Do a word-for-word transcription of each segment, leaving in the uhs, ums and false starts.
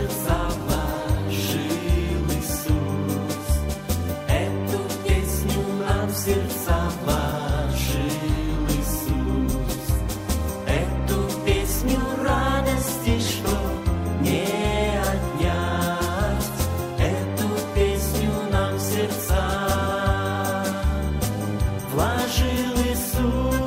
сердца вложил Иисус. Эту песню нам в сердца вложил Иисус. Эту песню радости, что не отнять. Эту песню нам в сердца вложил Иисус.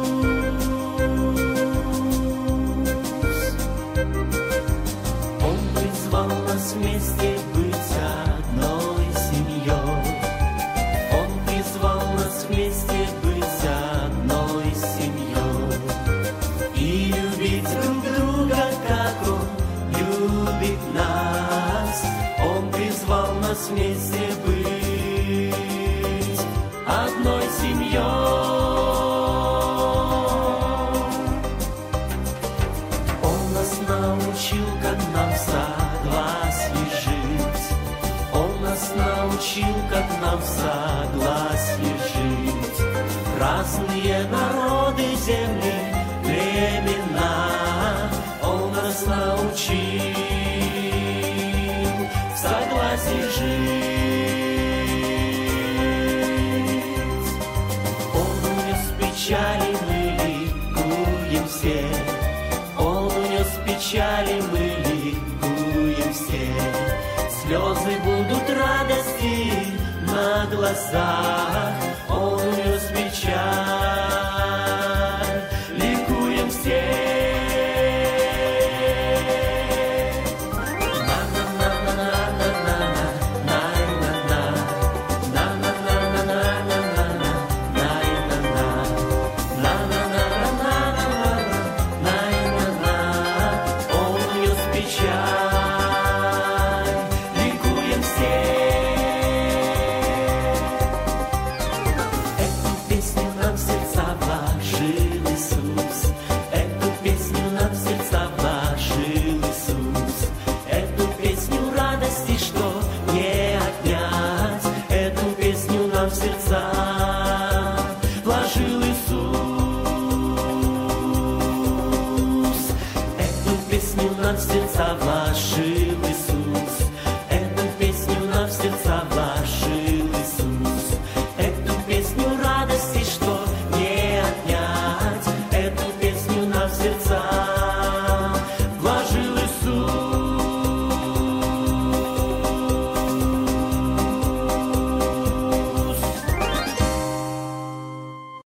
Он призвал нас вместе быть одной семьей. Он призвал нас вместе быть одной семьей. И любить друг друга, как Он любит нас. Он призвал нас вместе быть одной семьей. Он нас научил, как нам в согласии жить. Он нас научил, как нам в согласии жить. Разные народы земли, племена, Он нас научил в согласии жить. Он унес печали, мы ликуем все. Он унес печали, мы ликуем все. Слезы будут радости на глазах.